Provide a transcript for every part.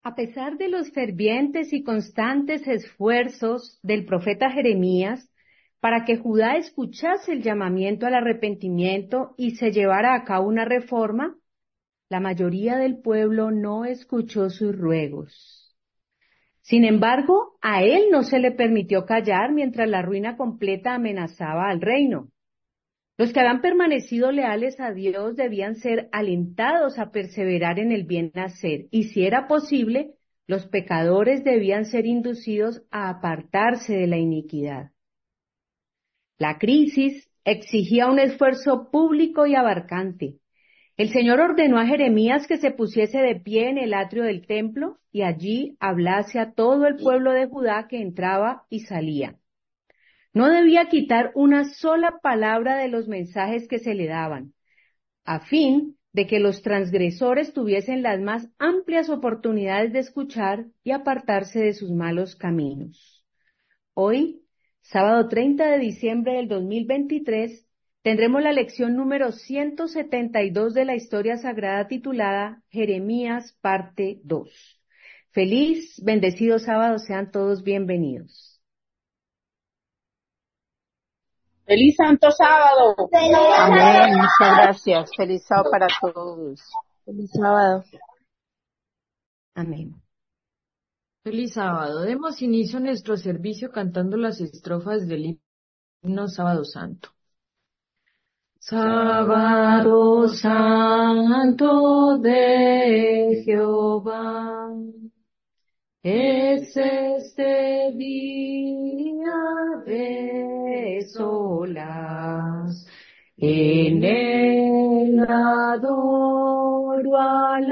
A pesar de los fervientes y constantes esfuerzos del profeta Jeremías para que Judá escuchase el llamamiento al arrepentimiento y se llevara a cabo una reforma, la mayoría del pueblo no escuchó sus ruegos. Sin embargo, a él no se le permitió callar mientras la ruina completa amenazaba al reino. Los que habían permanecido leales a Dios debían ser alentados a perseverar en el bien hacer, y si era posible, los pecadores debían ser inducidos a apartarse de la iniquidad. La crisis exigía un esfuerzo público y abarcante. El Señor ordenó a Jeremías que se pusiese de pie en el atrio del templo y allí hablase a todo el pueblo de Judá que entraba y salía. No debía quitar una sola palabra de los mensajes que se le daban, a fin de que los transgresores tuviesen las más amplias oportunidades de escuchar y apartarse de sus malos caminos. Hoy, sábado 30 de diciembre del 2023, tendremos la lección número 172 de la historia sagrada titulada Jeremías, parte 2. Feliz, bendecido sábado, sean todos bienvenidos. ¡Feliz Santo Sábado! Amén, muchas gracias. Feliz sábado para todos. Feliz sábado. Amén. Feliz sábado. Demos inicio a nuestro servicio cantando las estrofas del himno Sábado Santo. Sábado Santo de Jehová, es este día de solas, en él adoro al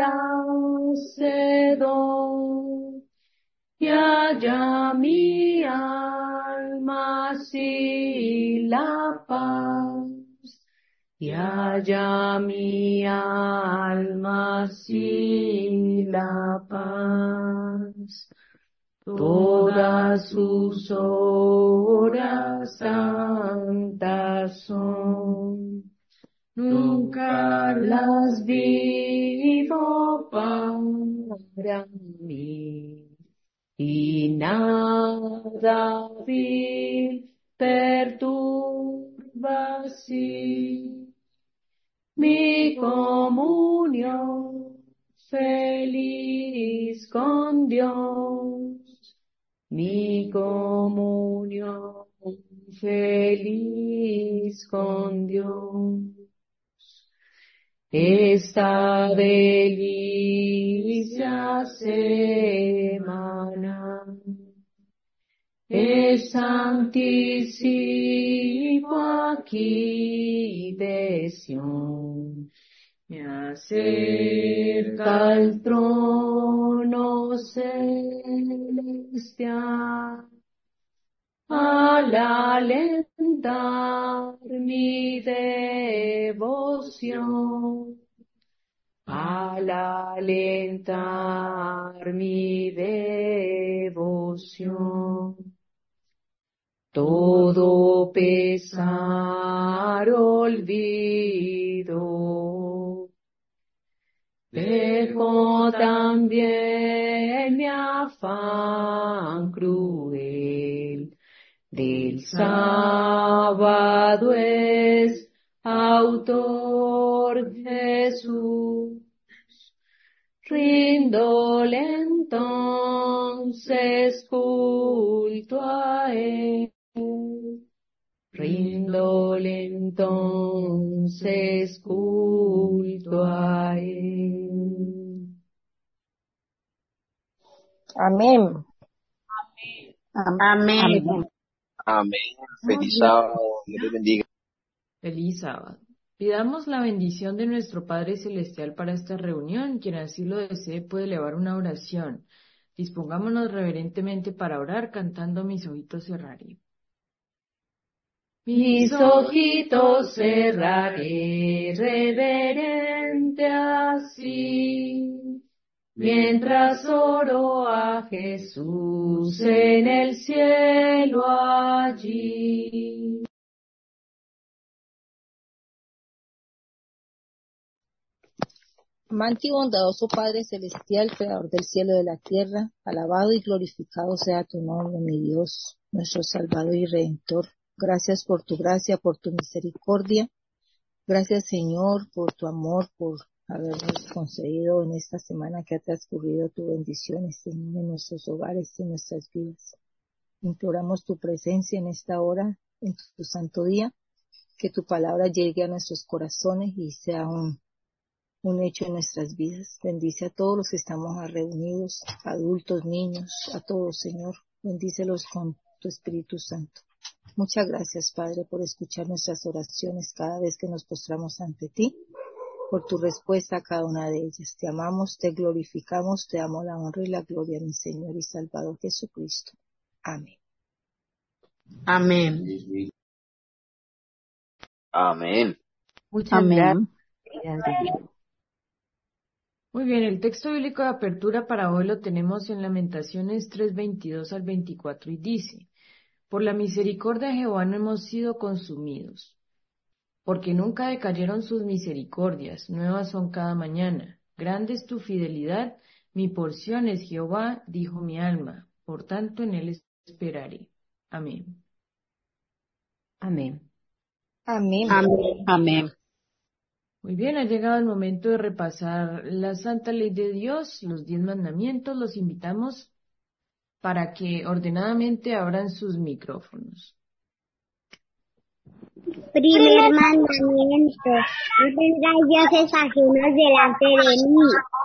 Hacedor, y haya mi alma así la paz, y haya mi alma así la paz. Todas sus horas santas son, nunca las vivo para mí, y nada vil perturba así mi comunión feliz con Dios, mi comunión feliz con Dios. Esta delicia semana es anticipo aquí de Sión, me acerca al trono celestial, al alentar mi devoción, al alentar mi devoción. Todo pesar olvido, dejo también mi afán cruel, del sábado es autor Jesús, rindole entonces culto a él, rindole entonces culto a él. Amén. Amén. Amén. Feliz sábado. Dios les bendiga. Feliz sábado. Pidamos la bendición de nuestro Padre Celestial para esta reunión. Quien así lo desee puede elevar una oración. Dispongámonos reverentemente para orar cantando Mis ojitos cerraré. Mis ojitos cerraré reverente así, mientras oro a Jesús en el cielo allí. Amante y bondadoso Padre Celestial, Creador del cielo y de la tierra, alabado y glorificado sea tu nombre, mi Dios, nuestro Salvador y Redentor. Gracias por tu gracia, por tu misericordia. Gracias, Señor, por tu amor, por habernos concedido en esta semana que ha transcurrido tu bendición, Señor, en nuestros hogares, en nuestras vidas. Imploramos tu presencia en esta hora, en tu santo día, que tu palabra llegue a nuestros corazones y sea un hecho en nuestras vidas. Bendice a todos los que estamos reunidos, adultos, niños, a todos, Señor. Bendícelos con tu Espíritu Santo. Muchas gracias, Padre, por escuchar nuestras oraciones cada vez que nos postramos ante ti, por tu respuesta a cada una de ellas. Te amamos, te glorificamos, te damos la honra y la gloria, mi Señor y Salvador Jesucristo. Amén. Amén. Amén. Muchas gracias, Amén. querida Adriana. Muy bien, el texto bíblico de apertura para hoy lo tenemos en Lamentaciones 3:22 al 24 y dice: Por la misericordia de Jehová no hemos sido consumidos, porque nunca decayeron sus misericordias, nuevas son cada mañana. Grande es tu fidelidad, mi porción es Jehová, dijo mi alma, por tanto en él esperaré. Amén. Amén. Amén. Amén. Amén. Muy bien, ha llegado el momento de repasar la santa ley de Dios, los 10 mandamientos. Los invitamos para que ordenadamente abran sus micrófonos. Primer mandamiento: no tendrás dioses ajenos delante de mí.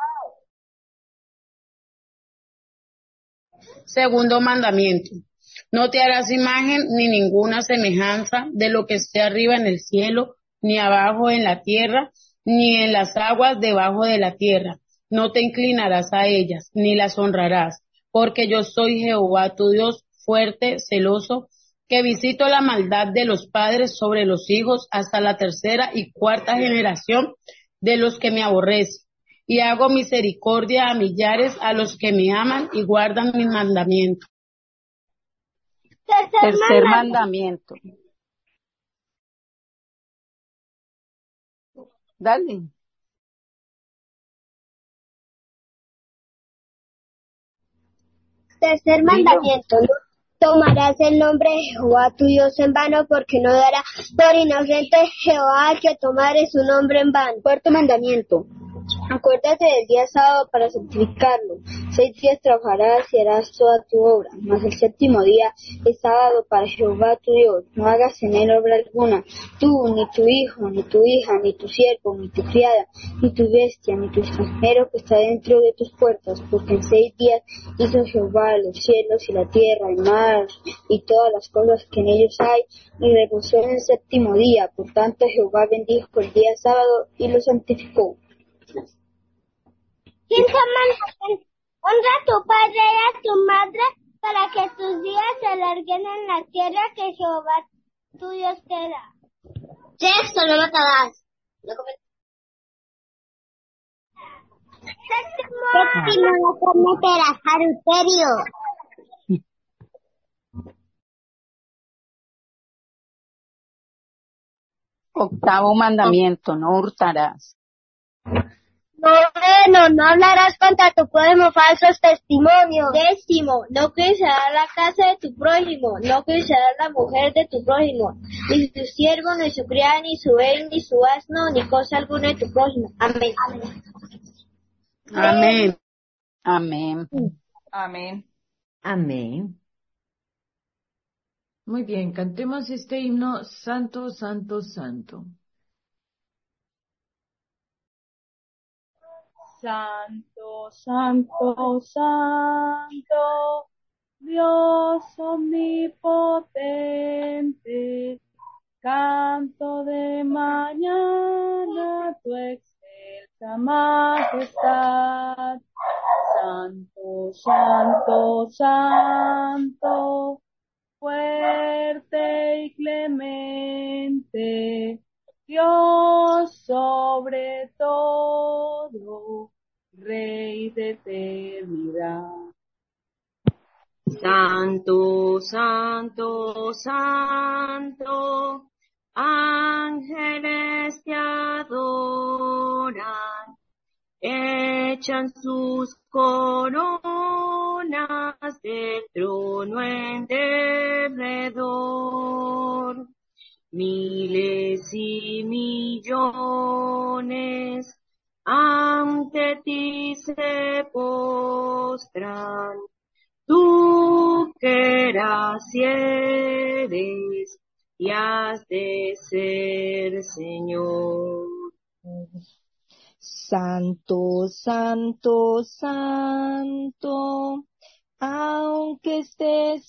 Segundo mandamiento: no te harás imagen ni ninguna semejanza de lo que esté arriba en el cielo, ni abajo en la tierra, ni en las aguas debajo de la tierra. No te inclinarás a ellas, ni las honrarás, porque yo soy Jehová tu Dios, fuerte, celoso, que visito la maldad de los padres sobre los hijos hasta la tercera y cuarta generación de los que me aborrecen. Y hago misericordia a millares a los que me aman y guardan mis mandamientos. Tercer mandamiento. Dale. Tercer Dilo. mandamiento: no tomarás el nombre de Jehová tu Dios en vano, porque no dará por inocente Jehová al que tomare su nombre en vano. Cuarto mandamiento: acuérdate del día sábado para santificarlo. 6 días trabajarás y harás toda tu obra, mas el séptimo día es sábado para Jehová tu Dios. No hagas en él obra alguna, tú, ni tu hijo, ni tu hija, ni tu siervo, ni tu criada, ni tu bestia, ni tu extranjero que está dentro de tus puertas, porque en 6 días hizo Jehová los cielos y la tierra, el mar y todas las cosas que en ellos hay, y reposó en el séptimo día. Por tanto Jehová bendijo el día sábado y lo santificó. Quinto mandamiento: honra a tu padre y a tu madre, para que tus días se alarguen en la tierra que Jehová tu Dios te da. Sexto: no matarás. Séptimo: no cometerás adulterio. Octavo mandamiento. No hurtarás. Noveno: no hablarás contra tu prójimo falsos testimonios. Décimo: no codiciarás la casa de tu prójimo, no codiciarás la mujer de tu prójimo, ni su siervo, ni su criada, ni su buey, ni su asno, ni cosa alguna de tu prójimo. Amén. Amén. Amén. Amén. Amén. Muy bien, cantemos este himno: Santo, Santo, Santo. Santo, santo, santo, Dios omnipotente, canto de mañana tu excelsa majestad. Santo, santo, santo, fuerte y clemente, Dios sobre todo, Rey de eternidad. Santo, santo, santo, ángeles te adoran, echan sus coronas del trono en derredor. Miles y millones ante ti se postran. Tú que eras y eres y has de ser Señor. Santo, santo, santo, aunque estés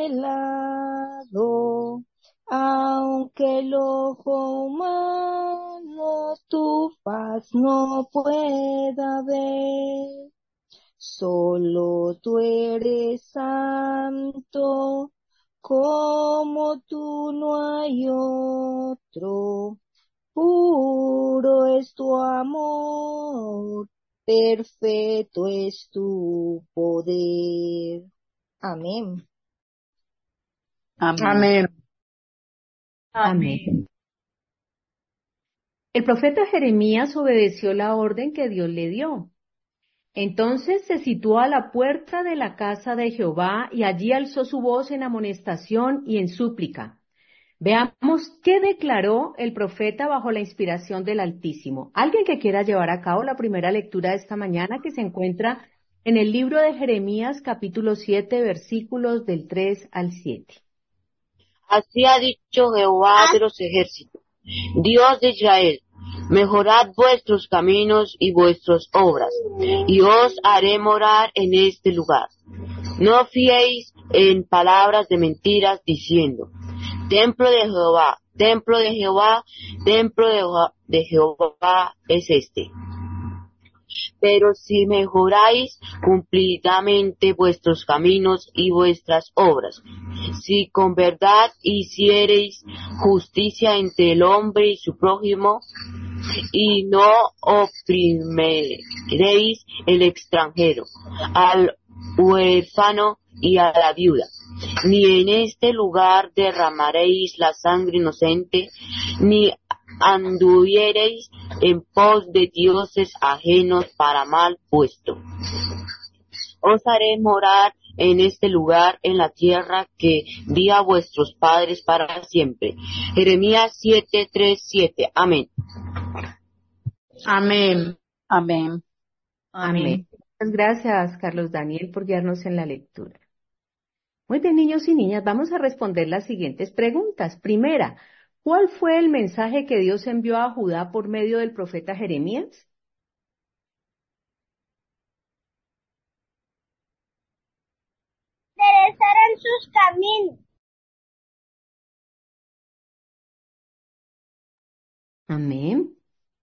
velado, aunque el ojo humano tu faz no pueda ver, solo tú eres santo, como tú no hay otro. Puro es tu amor, perfecto es tu poder. Amén. Amén. Amén. El profeta Jeremías obedeció la orden que Dios le dio. Entonces se situó a la puerta de la casa de Jehová y allí alzó su voz en amonestación y en súplica. Veamos qué declaró el profeta bajo la inspiración del Altísimo. Alguien que quiera llevar a cabo la primera lectura de esta mañana, que se encuentra en el libro de Jeremías, capítulo 7, versículos del 3 al 7. Así ha dicho Jehová de los ejércitos, Dios de Israel: mejorad vuestros caminos y vuestras obras, y os haré morar en este lugar. No fiéis en palabras de mentiras, diciendo: templo de Jehová, templo de Jehová, templo de Jehová es este. Pero si mejoráis cumplidamente vuestros caminos y vuestras obras, si con verdad hiciereis justicia entre el hombre y su prójimo, y no oprimeréis el extranjero, al huérfano y a la viuda, ni en este lugar derramaréis la sangre inocente, ni anduviereis en pos de dioses ajenos para mal puesto. Os haré morar en este lugar, en la tierra que di a vuestros padres para siempre. Jeremías 7:3-7. Amén. Amén. Amén. Amén. Muchas gracias, Carlos Daniel, por guiarnos en la lectura. Muy bien, niños y niñas, vamos a responder las siguientes preguntas. Primera, ¿cuál fue el mensaje que Dios envió a Judá por medio del profeta Jeremías? Enderezarán sus caminos. Amén.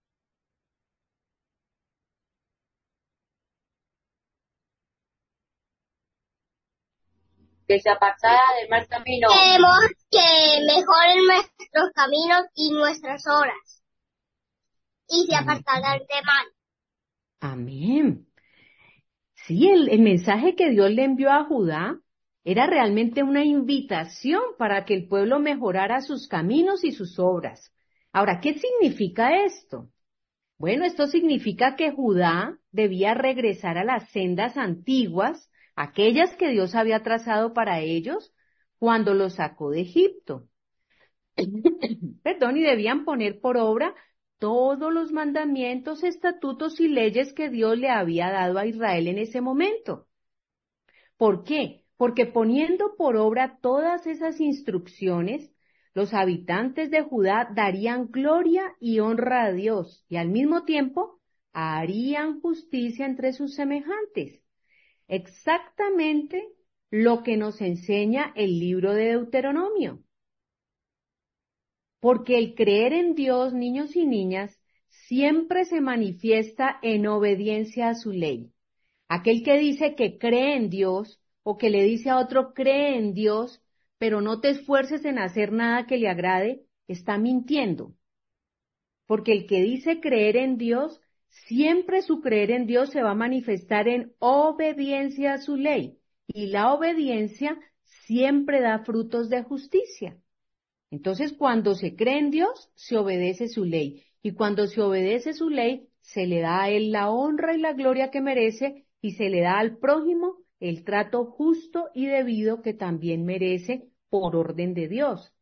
Que se apartara del mal camino. Queremos que mejoren nuestros caminos y nuestras obras, y se apartarán de mal. Amén. Sí, el mensaje que Dios le envió a Judá era realmente una invitación para que el pueblo mejorara sus caminos y sus obras. Ahora, ¿qué significa esto? Bueno, esto significa que Judá debía regresar a las sendas antiguas, aquellas que Dios había trazado para ellos cuando los sacó de Egipto. Perdón, y debían poner por obra todos los mandamientos, estatutos y leyes que Dios le había dado a Israel en ese momento. ¿Por qué? Porque poniendo por obra todas esas instrucciones, los habitantes de Judá darían gloria y honra a Dios y al mismo tiempo harían justicia entre sus semejantes. Exactamente lo que nos enseña el libro de Deuteronomio. Porque el creer en Dios, niños y niñas, siempre se manifiesta en obediencia a su ley. Aquel que dice que cree en Dios o que le dice a otro cree en Dios, pero no te esfuerces en hacer nada que le agrade, está mintiendo. Porque el que dice creer en Dios, siempre su creer en Dios se va a manifestar en obediencia a su ley. Y la obediencia siempre da frutos de justicia. Entonces, cuando se cree en Dios, se obedece su ley. Y cuando se obedece su ley, se le da a él la honra y la gloria que merece y se le da al prójimo el trato justo y debido que también merece por orden de Dios.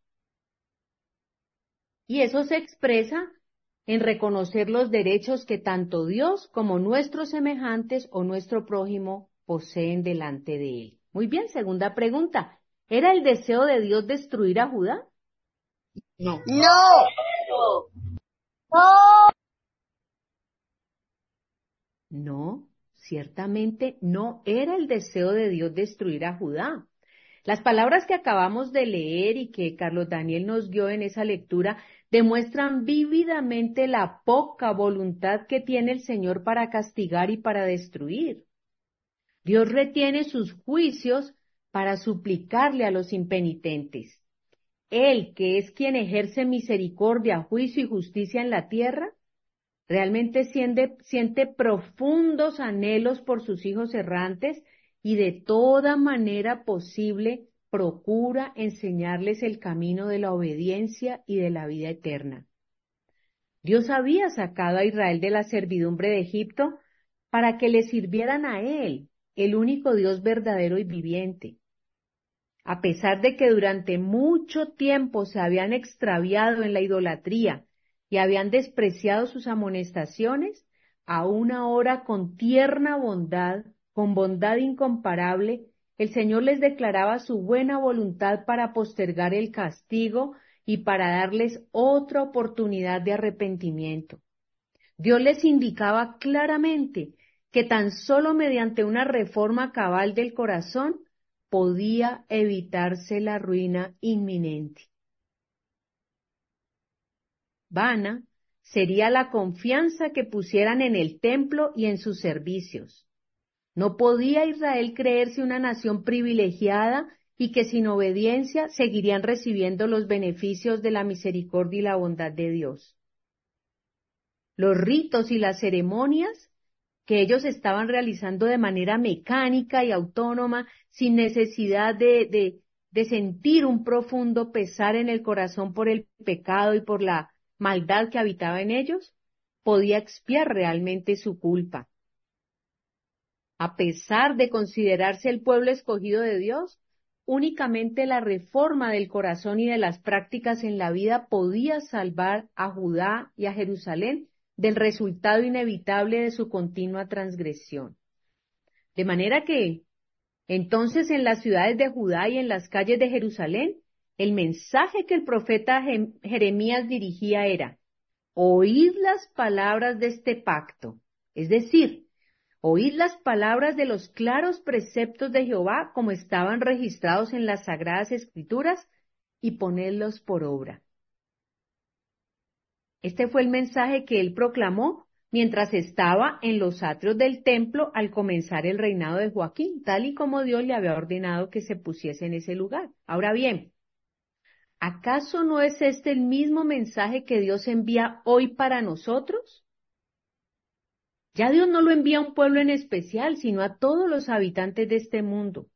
Y eso se expresa en reconocer los derechos que tanto Dios como nuestros semejantes o nuestro prójimo poseen delante de él. Muy bien, segunda pregunta. ¿Era el deseo de Dios destruir a Judá? No. No, ciertamente no era el deseo de Dios destruir a Judá. Las palabras que acabamos de leer y que Carlos Daniel nos dio en esa lectura demuestran vívidamente la poca voluntad que tiene el Señor para castigar y para destruir. Dios retiene sus juicios para suplicarle a los impenitentes. Él, que es quien ejerce misericordia, juicio y justicia en la tierra, realmente siente profundos anhelos por sus hijos errantes y de toda manera posible procura enseñarles el camino de la obediencia y de la vida eterna. Dios había sacado a Israel de la servidumbre de Egipto para que le sirvieran a Él, el único Dios verdadero y viviente. A pesar de que durante mucho tiempo se habían extraviado en la idolatría y habían despreciado sus amonestaciones, aún ahora con tierna bondad, con bondad incomparable, el Señor les declaraba su buena voluntad para postergar el castigo y para darles otra oportunidad de arrepentimiento. Dios les indicaba claramente que tan solo mediante una reforma cabal del corazón podía evitarse la ruina inminente. Vana sería la confianza que pusieran en el templo y en sus servicios. No podía Israel creerse una nación privilegiada y que sin obediencia seguirían recibiendo los beneficios de la misericordia y la bondad de Dios. Los ritos y las ceremonias que ellos estaban realizando de manera mecánica y autónoma, sin necesidad de sentir un profundo pesar en el corazón por el pecado y por la maldad que habitaba en ellos, podía expiar realmente su culpa. A pesar de considerarse el pueblo escogido de Dios, únicamente la reforma del corazón y de las prácticas en la vida podía salvar a Judá y a Jerusalén del resultado inevitable de su continua transgresión. De manera que, entonces, en las ciudades de Judá y en las calles de Jerusalén, el mensaje que el profeta Jeremías dirigía era: oíd las palabras de este pacto, es decir, oíd las palabras de los claros preceptos de Jehová como estaban registrados en las Sagradas Escrituras y ponedlos por obra. Este fue el mensaje que él proclamó mientras estaba en los atrios del templo al comenzar el reinado de Joaquín, tal y como Dios le había ordenado que se pusiese en ese lugar. Ahora bien, ¿acaso no es este el mismo mensaje que Dios envía hoy para nosotros? Ya Dios no lo envía a un pueblo en especial, sino a todos los habitantes de este mundo.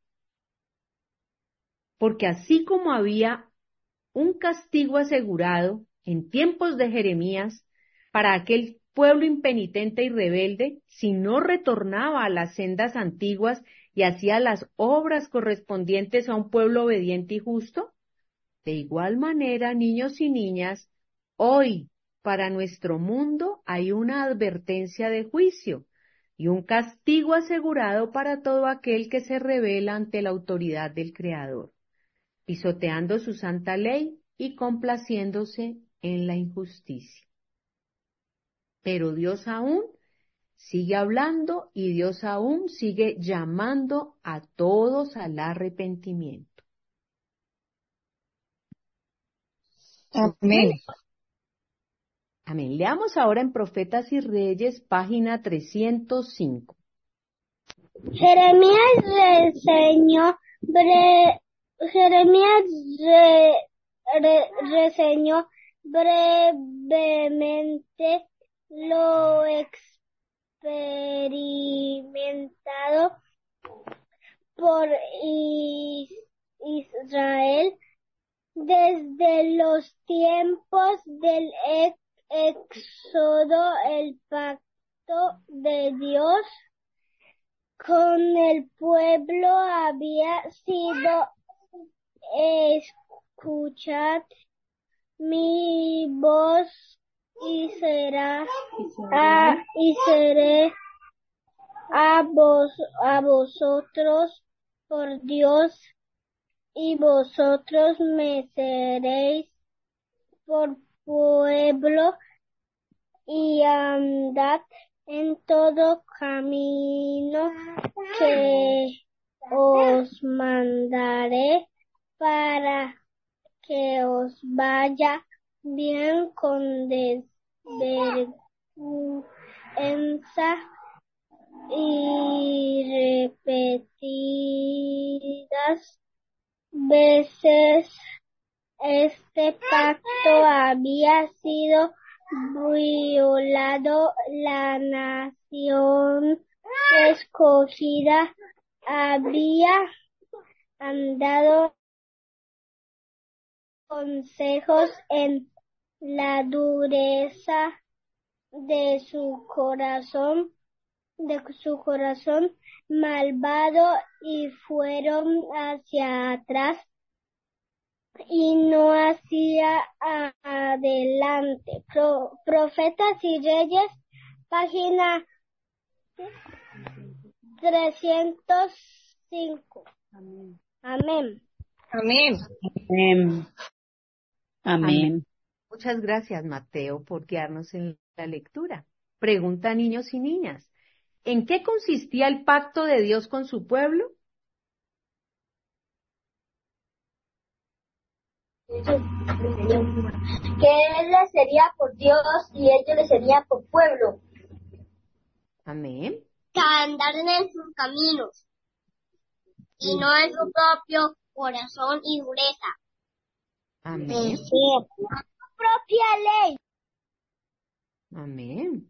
Porque así como había un castigo asegurado en tiempos de Jeremías para aquel pueblo impenitente y rebelde, si no retornaba a las sendas antiguas y hacía las obras correspondientes a un pueblo obediente y justo, de igual manera, niños y niñas, hoy para nuestro mundo hay una advertencia de juicio y un castigo asegurado para todo aquel que se rebela ante la autoridad del Creador, pisoteando su santa ley y complaciéndose en la injusticia. Pero Dios aún sigue hablando y Dios aún sigue llamando a todos al arrepentimiento. Amén. Amén. Leamos ahora en Profetas y Reyes, página 305. Jeremías reseñó brevemente lo experimentado por Israel desde los tiempos del Éxodo, el con el pueblo había sido: escuchad mi voz y seré a vosotros por Dios, y vosotros me seréis por pueblo, y andad en todo camino que os mandaré, para que os vaya bien con desvergüenza y repetidas veces. Este pacto había sido violado. La nación escogida había andado consejos en la dureza de su corazón malvado, y fueron hacia atrás y no hacia adelante. Profetas y Reyes, página 305. Amén. Amén. Amén. Amén. Muchas gracias, Mateo, por guiarnos en la lectura. Pregunta, niños y niñas, ¿en qué consistía el pacto de Dios con su pueblo? Que Él les sería por Dios y ellos les serían por pueblo. Amén. Que andaran en sus caminos y no en su propio corazón y dureza. Amén. Su propia ley. Amén.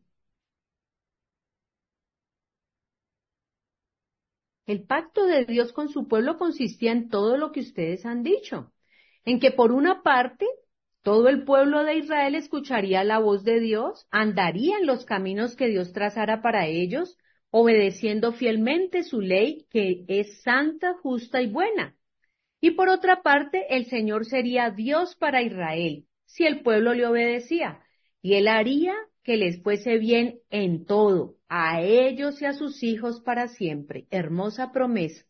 El pacto de Dios con su pueblo consistía en todo lo que ustedes han dicho, en que por una parte todo el pueblo de Israel escucharía la voz de Dios, andaría en los caminos que Dios trazara para ellos, obedeciendo fielmente su ley, que es santa, justa y buena. Y por otra parte, el Señor sería Dios para Israel, si el pueblo le obedecía, y Él haría que les fuese bien en todo, a ellos y a sus hijos para siempre. Hermosa promesa.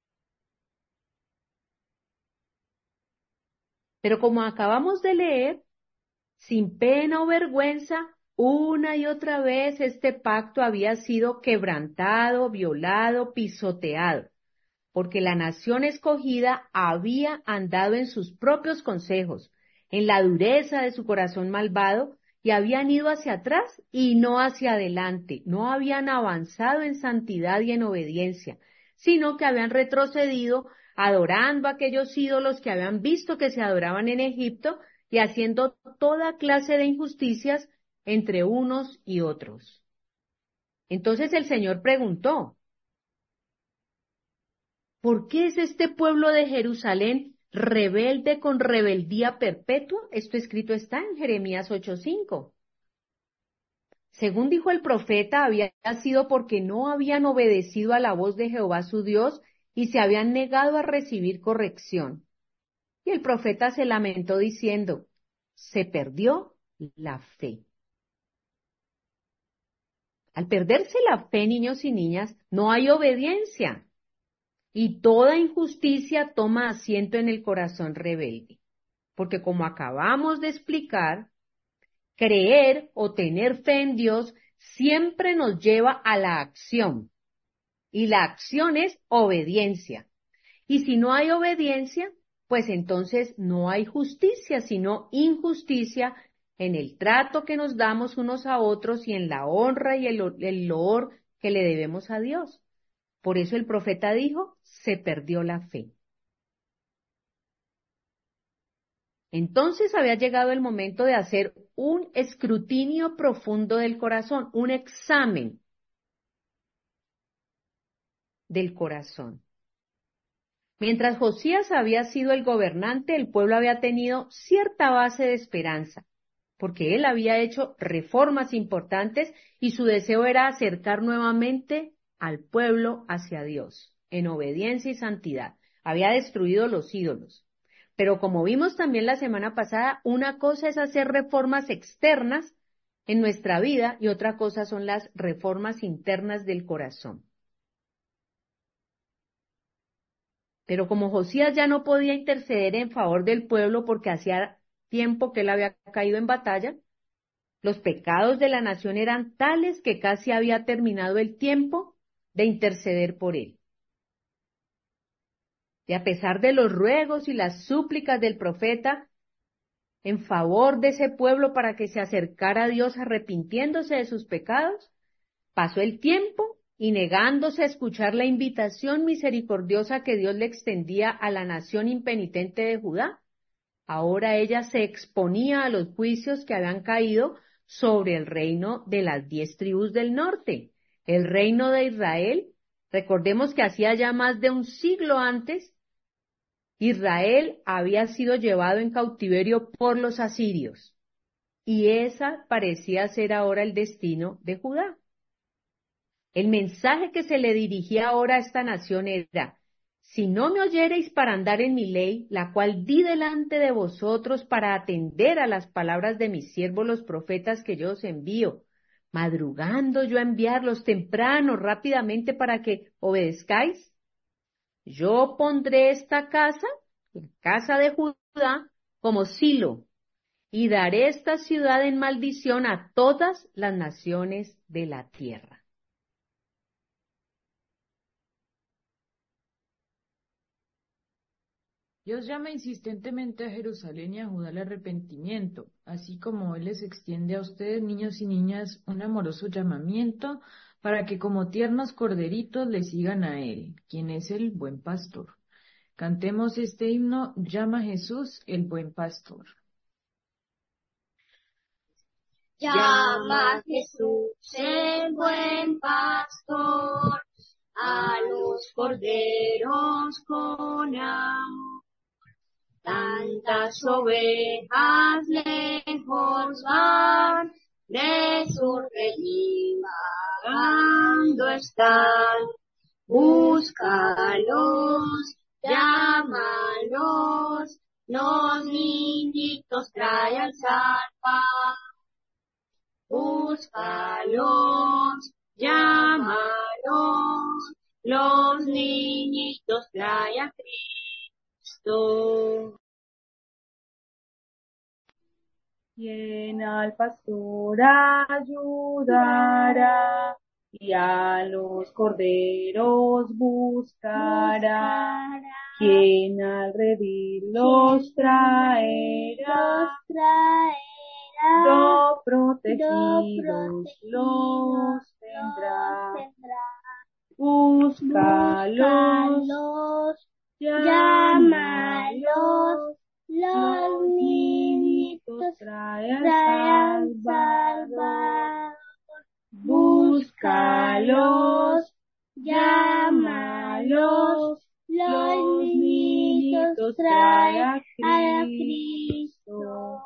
Pero como acabamos de leer, sin pena o vergüenza, una y otra vez este pacto había sido quebrantado, violado, pisoteado, porque la nación escogida había andado en sus propios consejos, en la dureza de su corazón malvado, y habían ido hacia atrás y no hacia adelante, no habían avanzado en santidad y en obediencia, sino que habían retrocedido adorando a aquellos ídolos que habían visto que se adoraban en Egipto y haciendo toda clase de injusticias entre unos y otros. Entonces el Señor preguntó: ¿por qué es este pueblo de Jerusalén rebelde con rebeldía perpetua? Esto escrito está en Jeremías 8:5. Según dijo el profeta, había sido porque no habían obedecido a la voz de Jehová su Dios y se habían negado a recibir corrección. Y el profeta se lamentó diciendo: se perdió la fe. Al perderse la fe, niños y niñas, no hay obediencia. Y toda injusticia toma asiento en el corazón rebelde. Porque como acabamos de explicar, creer o tener fe en Dios siempre nos lleva a la acción. Y la acción es obediencia. Y si no hay obediencia, pues entonces no hay justicia, sino injusticia en el trato que nos damos unos a otros y en la honra y el loor que le debemos a Dios. Por eso el profeta dijo: se perdió la fe. Entonces había llegado el momento de hacer un escrutinio profundo del corazón, un examen del corazón. Mientras Josías había sido el gobernante, el pueblo había tenido cierta base de esperanza, porque él había hecho reformas importantes y su deseo era acercar nuevamente al pueblo hacia Dios, en obediencia y santidad. Había destruido los ídolos. Pero como vimos también la semana pasada, una cosa es hacer reformas externas en nuestra vida y otra cosa son las reformas internas del corazón. Pero como Josías ya no podía interceder en favor del pueblo porque hacía tiempo que él había caído en batalla, los pecados de la nación eran tales que casi había terminado el tiempo de interceder por él. Y a pesar de los ruegos y las súplicas del profeta en favor de ese pueblo para que se acercara a Dios arrepintiéndose de sus pecados, pasó el tiempo y negándose a escuchar la invitación misericordiosa que Dios le extendía a la nación impenitente de Judá, ahora ella se exponía a los juicios que habían caído sobre el reino de las 10 tribus del norte. El reino de Israel, recordemos que hacía ya más de un siglo antes, Israel había sido llevado en cautiverio por los asirios, y esa parecía ser ahora el destino de Judá. El mensaje que se le dirigía ahora a esta nación era: si no me oyereis para andar en mi ley, la cual di delante de vosotros para atender a las palabras de mis siervos los profetas que yo os envío, madrugando yo a enviarlos temprano, rápidamente, para que obedezcáis, yo pondré esta casa, la casa de Judá, como silo, y daré esta ciudad en maldición a todas las naciones de la tierra. Dios llama insistentemente a Jerusalén y a Judá al arrepentimiento, así como Él les extiende a ustedes, niños y niñas, un amoroso llamamiento para que como tiernos corderitos le sigan a Él, quien es el buen pastor. Cantemos este himno: Llama a Jesús, el buen pastor. Llama a Jesús, el buen pastor, a los corderos con amor. Tantas ovejas lejos van, de su redil vagando están. Búscalos, llámalos, los niñitos trae al Salvador. Búscalos, llámalos, los niñitos trae a Cristo. Quien al pastor ayudará y a los corderos buscará. Quien al redil los traerá, do protegidos los tendrá. Búscalos, llámalos, los niñitos trae al Salvador. Búscalos, llámalos, los niñitos trae a Cristo.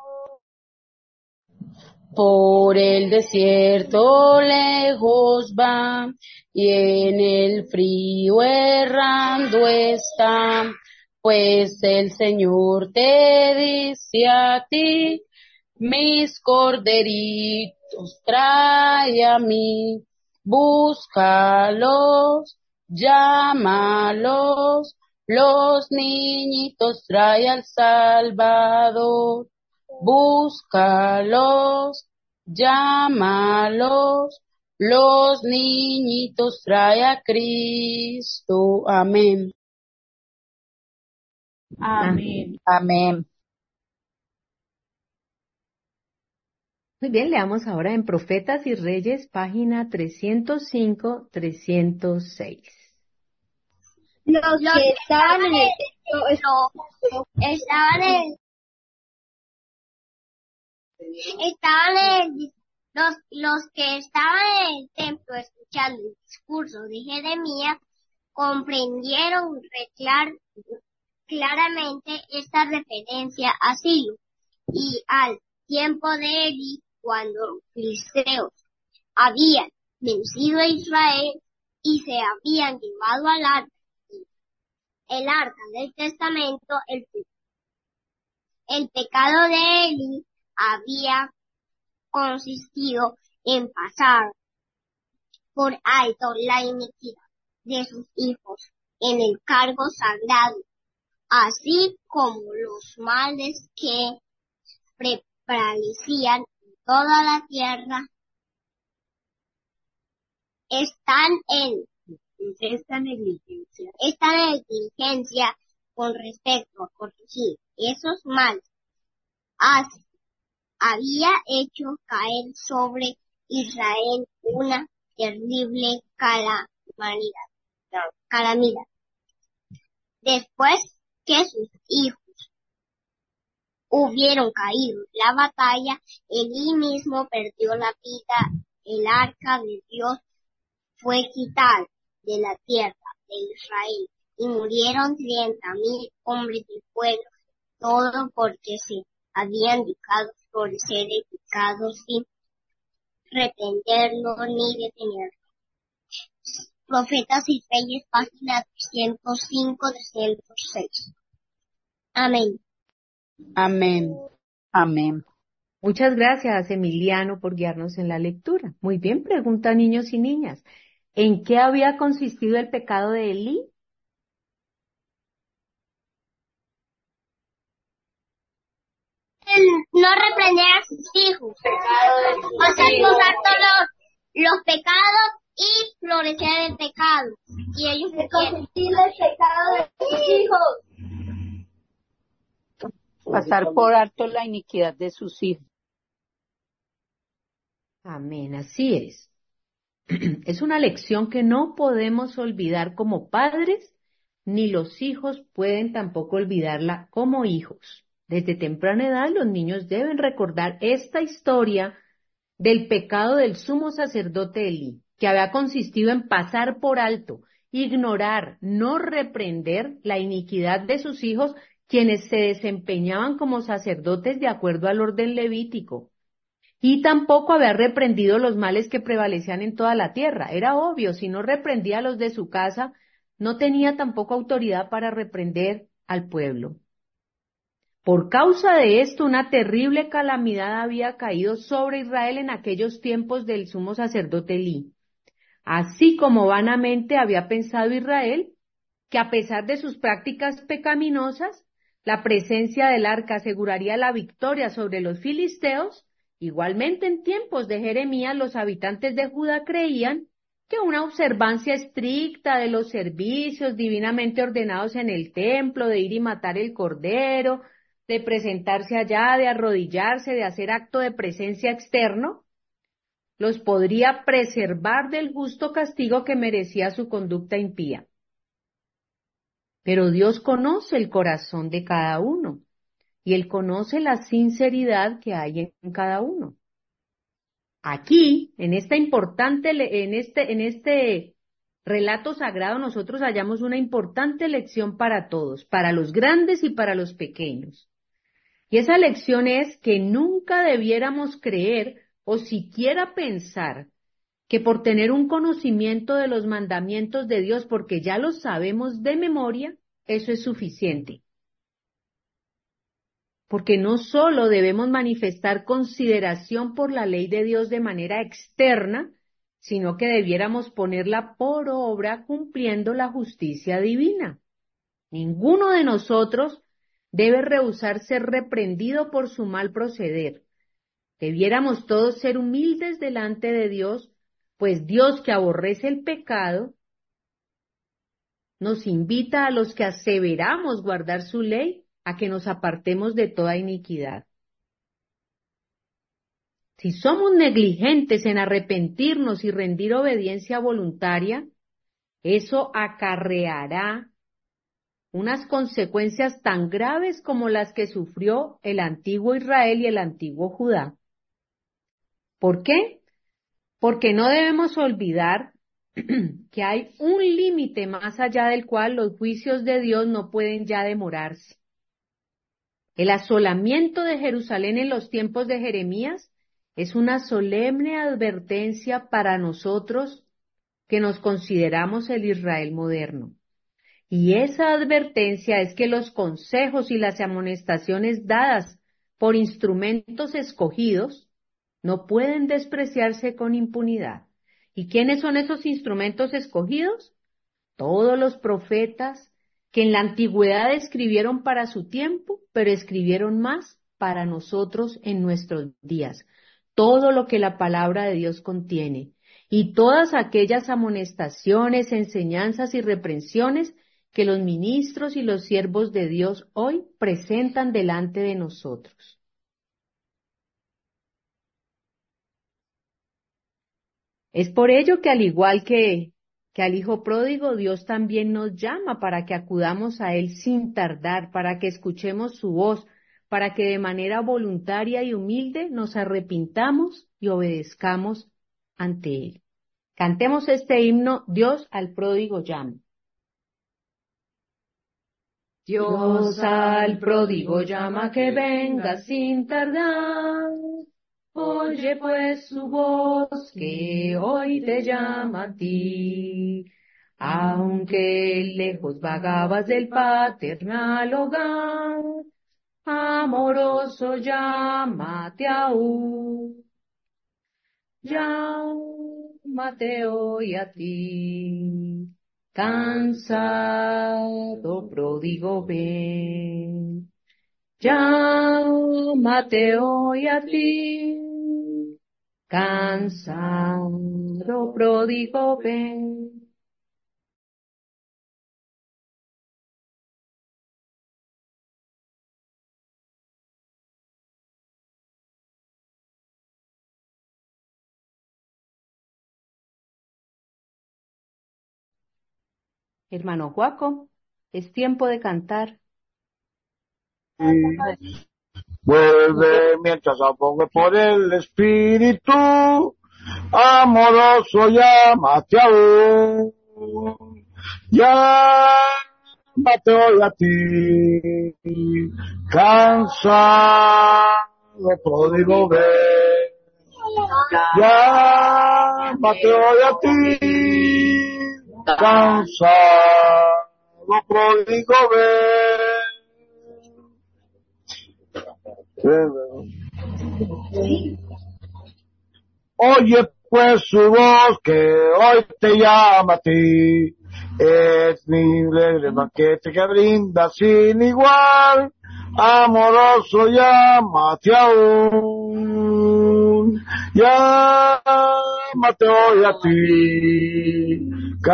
Por el desierto lejos va, y en el frío errando está, pues el Señor te dice a ti: mis corderitos trae a mí. Búscalos, llámalos, los niñitos trae al Salvador. Búscalos, llámalos, los niñitos trae a Cristo. Amén. Amén. Amén. Muy bien, leamos ahora en Profetas y Reyes, página 305-306. Los que estaban en los que estaban en el templo escuchando el discurso de Jeremías comprendieron claramente esta referencia a Silo y al tiempo de Eli, cuando los filisteos habían vencido a Israel. y se habían llevado el arca del testamento. El pecado de Eli había consistido en pasar por alto la iniquidad de sus hijos en el cargo sagrado, así como los males que prevalecían en toda la tierra. Esta negligencia con respecto a corregir esos males había hecho caer sobre Israel una terrible calamidad. Después que sus hijos hubieron caído en la batalla, Elí mismo perdió la vida. El arca de Dios fue quitada de la tierra de Israel y murieron 30,000 hombres del pueblo, todo porque se habían dejado florecer el pecado sin reprenderlo ni detenerlo. Profetas y Reyes, página 305-306. Amén. Amén. Amén. Muchas gracias, Emiliano, por guiarnos en la lectura. Muy bien, pregunta niños y niñas. ¿En qué había consistido el pecado de Elí? No reprender a sus hijos, pasar por alto los pecados y florecer el pecado. Y ellos consentir el pecado de sus hijos. Pasar por alto la iniquidad de sus hijos. Amén, así es. Es una lección que no podemos olvidar como padres, ni los hijos pueden tampoco olvidarla como hijos. Desde temprana edad los niños deben recordar esta historia del pecado del sumo sacerdote Elí, que había consistido en pasar por alto, ignorar, no reprender la iniquidad de sus hijos, quienes se desempeñaban como sacerdotes de acuerdo al orden levítico. Y tampoco había reprendido los males que prevalecían en toda la tierra. Era obvio, si no reprendía a los de su casa, no tenía tampoco autoridad para reprender al pueblo. Por causa de esto, una terrible calamidad había caído sobre Israel en aquellos tiempos del sumo sacerdote Elí. Así como vanamente había pensado Israel, que a pesar de sus prácticas pecaminosas, la presencia del arca aseguraría la victoria sobre los filisteos. Igualmente, en tiempos de Jeremías, los habitantes de Judá creían que una observancia estricta de los servicios divinamente ordenados en el templo, de ir y matar el cordero, de presentarse allá, de arrodillarse, de hacer acto de presencia externo, los podría preservar del justo castigo que merecía su conducta impía. Pero Dios conoce el corazón de cada uno. Y Él conoce la sinceridad que hay en cada uno. Aquí, en este relato sagrado, nosotros hallamos una importante lección para todos, para los grandes y para los pequeños. Y esa lección es que nunca debiéramos creer o siquiera pensar que por tener un conocimiento de los mandamientos de Dios, porque ya los sabemos de memoria, eso es suficiente. Porque no solo debemos manifestar consideración por la ley de Dios de manera externa, sino que debiéramos ponerla por obra cumpliendo la justicia divina. Ninguno de nosotros debe rehusar ser reprendido por su mal proceder. Debiéramos todos ser humildes delante de Dios, pues Dios, que aborrece el pecado, nos invita a los que aseveramos guardar su ley a que nos apartemos de toda iniquidad. Si somos negligentes en arrepentirnos y rendir obediencia voluntaria, eso acarreará unas consecuencias tan graves como las que sufrió el antiguo Israel y el antiguo Judá. ¿Por qué? Porque no debemos olvidar que hay un límite más allá del cual los juicios de Dios no pueden ya demorarse. El asolamiento de Jerusalén en los tiempos de Jeremías es una solemne advertencia para nosotros que nos consideramos el Israel moderno. Y esa advertencia es que los consejos y las amonestaciones dadas por instrumentos escogidos no pueden despreciarse con impunidad. ¿Y quiénes son esos instrumentos escogidos? Todos los profetas que en la antigüedad escribieron para su tiempo, pero escribieron más para nosotros en nuestros días. Todo lo que la palabra de Dios contiene y todas aquellas amonestaciones, enseñanzas y reprensiones que los ministros y los siervos de Dios hoy presentan delante de nosotros. Es por ello que al igual que al Hijo Pródigo, Dios también nos llama para que acudamos a Él sin tardar, para que escuchemos su voz, para que de manera voluntaria y humilde nos arrepintamos y obedezcamos ante Él. Cantemos este himno, Dios al pródigo llama. Dios al pródigo llama que venga sin tardar. Oye pues su voz que hoy te llama a ti. Aunque lejos vagabas del paternal hogar, amoroso llámate aún. Llámate hoy a ti. Cansado pródigo ven. Llámate hoy a ti. Cansado pródigo ven. Hermano Joaco, es tiempo de cantar. Vuelve mientras apogue por el Espíritu, amoroso llámate aún. Llámate hoy a ti, cansado pródigo ven. Llámate hoy a ti, cansado pródigo ven. Oye pues su voz que hoy te llama a ti, es mi alegre banquete que brinda sin igual, amoroso llámate aún. Llámate hoy a ti,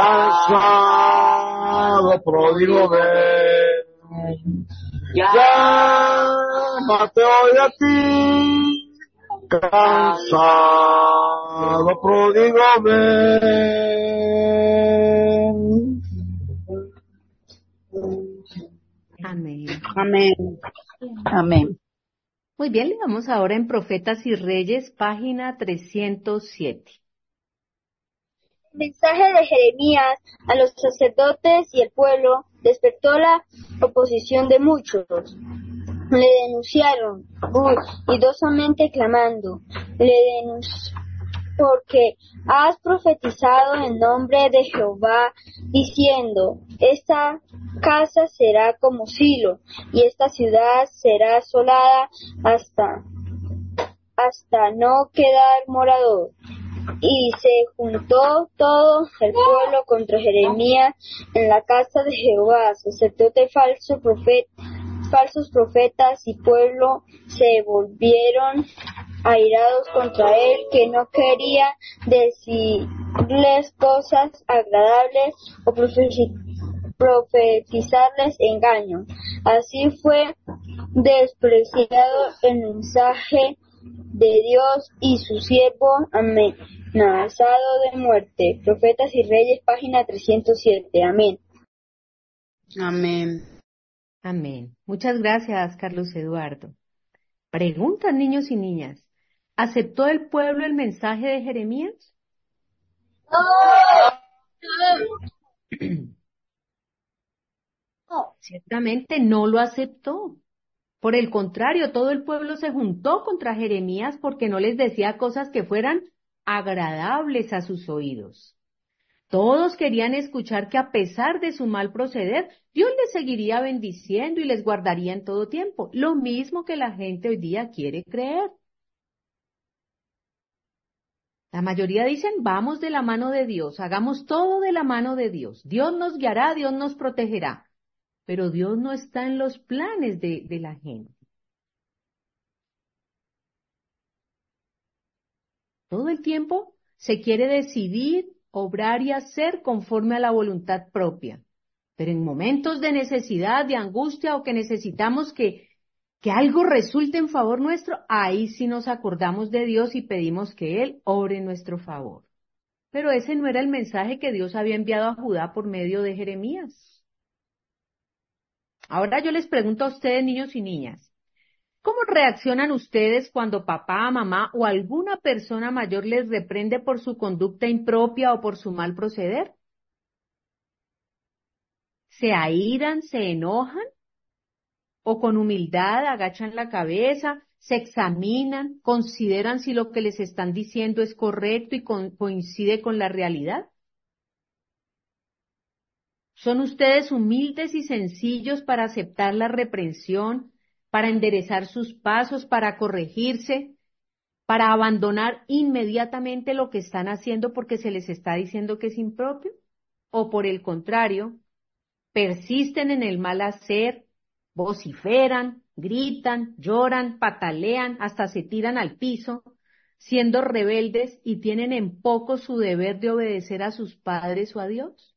cansado pródigo ven. Llámate hoy a ti, cansado pródigo ven. Amén. Amén. Amén. Muy bien, leamos ahora en Profetas y Reyes, página 307. El mensaje de Jeremías a los sacerdotes y el pueblo despertó la oposición de muchos. Le denunciaron ruidosamente clamando, porque has profetizado en nombre de Jehová, diciendo, esta casa será como Silo, y esta ciudad será asolada hasta no quedar morador. Y se juntó todo el pueblo contra Jeremías en la casa de Jehová, sacerdote falsos profetas y pueblo se volvieron airados contra él, que no quería decirles cosas agradables o profetizarles engaño. Así fue despreciado el mensaje de Dios y su siervo amenazado de muerte. Profetas y Reyes, página 307. Amén. Amén. Amén. Muchas gracias, Carlos Eduardo. Preguntan, niños y niñas, ¿aceptó el pueblo el mensaje de Jeremías? Ciertamente no lo aceptó. Por el contrario, todo el pueblo se juntó contra Jeremías porque no les decía cosas que fueran agradables a sus oídos. Todos querían escuchar que a pesar de su mal proceder, Dios les seguiría bendiciendo y les guardaría en todo tiempo, lo mismo que la gente hoy día quiere creer. La mayoría dicen, vamos de la mano de Dios, hagamos todo de la mano de Dios. Dios nos guiará, Dios nos protegerá. Pero Dios no está en los planes de la gente. Todo el tiempo se quiere decidir, obrar y hacer conforme a la voluntad propia. Pero en momentos de necesidad, de angustia o que necesitamos que algo resulte en favor nuestro, ahí sí nos acordamos de Dios y pedimos que Él obre en nuestro favor. Pero ese no era el mensaje que Dios había enviado a Judá por medio de Jeremías. Ahora yo les pregunto a ustedes, niños y niñas, ¿cómo reaccionan ustedes cuando papá, mamá o alguna persona mayor les reprende por su conducta impropia o por su mal proceder? ¿Se airan, se enojan? ¿O con humildad agachan la cabeza, se examinan, consideran si lo que les están diciendo es correcto y coincide con la realidad? ¿Son ustedes humildes y sencillos para aceptar la reprensión, para enderezar sus pasos, para corregirse, para abandonar inmediatamente lo que están haciendo porque se les está diciendo que es impropio? ¿O por el contrario, persisten en el mal hacer, vociferan, gritan, lloran, patalean, hasta se tiran al piso, siendo rebeldes y tienen en poco su deber de obedecer a sus padres o a Dios?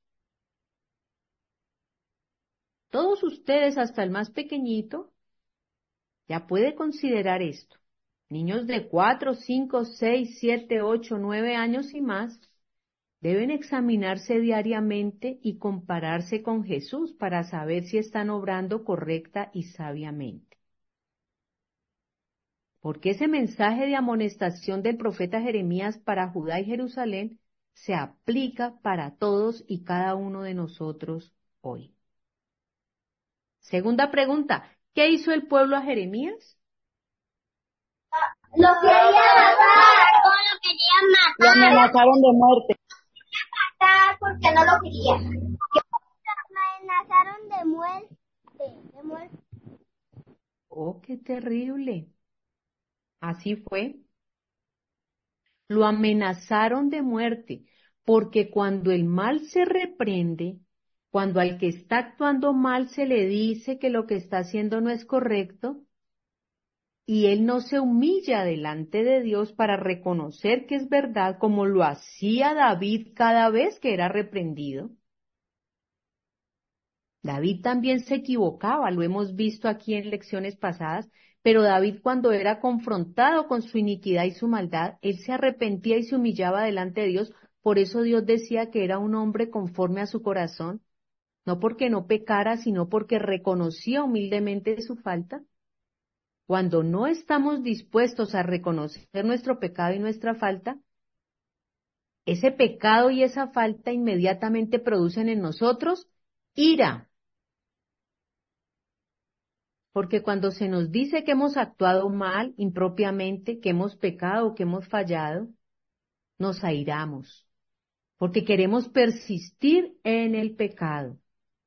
Todos ustedes, hasta el más pequeñito, ya puede considerar esto. Niños de 4, 5, 6, 7, 8, 9 años y más deben examinarse diariamente y compararse con Jesús para saber si están obrando correcta y sabiamente. Porque ese mensaje de amonestación del profeta Jeremías para Judá y Jerusalén se aplica para todos y cada uno de nosotros hoy. Segunda pregunta, ¿qué hizo el pueblo a Jeremías? Lo querían matar. Lo querían matar. Lo amenazaron de muerte. Porque no lo querían. Lo amenazaron de muerte. Oh, qué terrible. Así fue. Lo amenazaron de muerte, porque cuando el mal se reprende, cuando al que está actuando mal se le dice que lo que está haciendo no es correcto, y él no se humilla delante de Dios para reconocer que es verdad, como lo hacía David cada vez que era reprendido. David también se equivocaba, lo hemos visto aquí en lecciones pasadas, pero David cuando era confrontado con su iniquidad y su maldad, él se arrepentía y se humillaba delante de Dios. Por eso Dios decía que era un hombre conforme a su corazón, no porque no pecara, sino porque reconocía humildemente su falta. Cuando no estamos dispuestos a reconocer nuestro pecado y nuestra falta, ese pecado y esa falta inmediatamente producen en nosotros ira. Porque cuando se nos dice que hemos actuado mal, impropiamente, que hemos pecado, que hemos fallado, nos airamos. Porque queremos persistir en el pecado.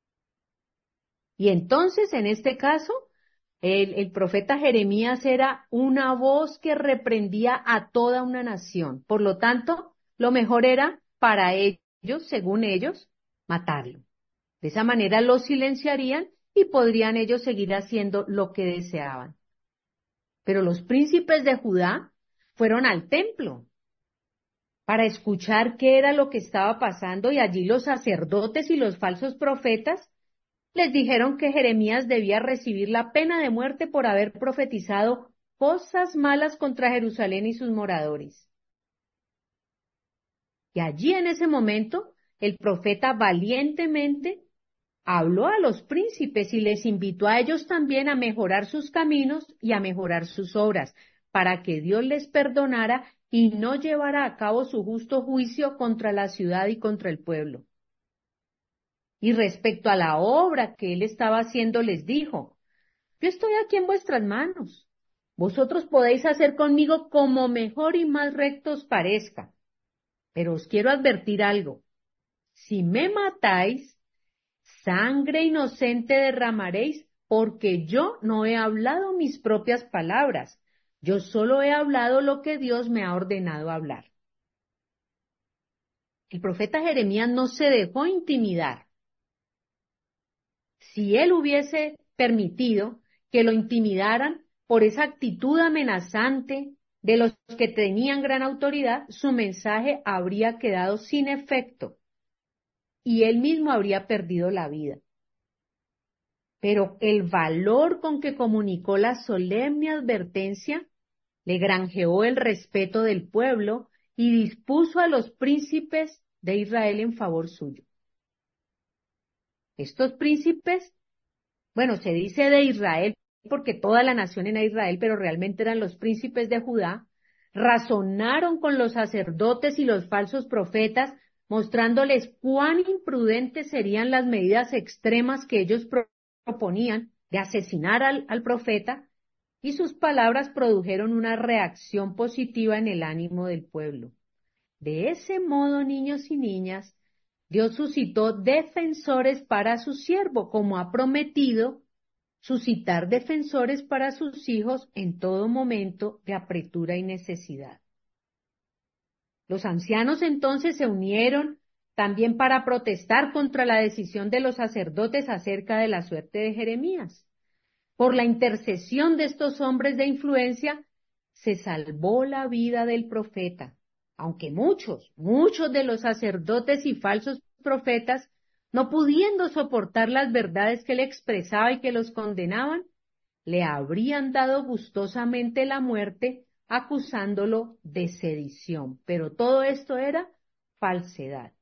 Y entonces, en este caso, el profeta Jeremías era una voz que reprendía a toda una nación. Por lo tanto, lo mejor era para ellos, según ellos, matarlo. De esa manera lo silenciarían y podrían ellos seguir haciendo lo que deseaban. Pero los príncipes de Judá fueron al templo para escuchar qué era lo que estaba pasando, y allí los sacerdotes y los falsos profetas les dijeron que Jeremías debía recibir la pena de muerte por haber profetizado cosas malas contra Jerusalén y sus moradores. Y allí en ese momento el profeta valientemente habló a los príncipes y les invitó a ellos también a mejorar sus caminos y a mejorar sus obras, para que Dios les perdonara y no llevara a cabo su justo juicio contra la ciudad y contra el pueblo. Y respecto a la obra que él estaba haciendo, les dijo: yo estoy aquí en vuestras manos. Vosotros podéis hacer conmigo como mejor y más recto os parezca. Pero os quiero advertir algo. si me matáis, sangre inocente derramaréis, porque yo no he hablado mis propias palabras, yo solo he hablado lo que Dios me ha ordenado hablar. El profeta Jeremías no se dejó intimidar. Si él hubiese permitido que lo intimidaran por esa actitud amenazante de los que tenían gran autoridad, su mensaje habría quedado sin efecto y él mismo habría perdido la vida. Pero el valor con que comunicó la solemne advertencia le granjeó el respeto del pueblo y dispuso a los príncipes de Israel en favor suyo. Estos príncipes, bueno, se dice de Israel porque toda la nación era Israel, pero realmente eran los príncipes de Judá, razonaron con los sacerdotes y los falsos profetas, mostrándoles cuán imprudentes serían las medidas extremas que ellos proponían de asesinar al profeta, y sus palabras produjeron una reacción positiva en el ánimo del pueblo. De ese modo, niños y niñas, Dios suscitó defensores para su siervo, como ha prometido suscitar defensores para sus hijos en todo momento de apretura y necesidad. Los ancianos entonces se unieron también para protestar contra la decisión de los sacerdotes acerca de la suerte de Jeremías. Por la intercesión de estos hombres de influencia, se salvó la vida del profeta, aunque muchos de los sacerdotes y falsos profetas, no pudiendo soportar las verdades que él expresaba y que los condenaban, le habrían dado gustosamente la muerte, acusándolo de sedición. Pero todo esto era falsedad.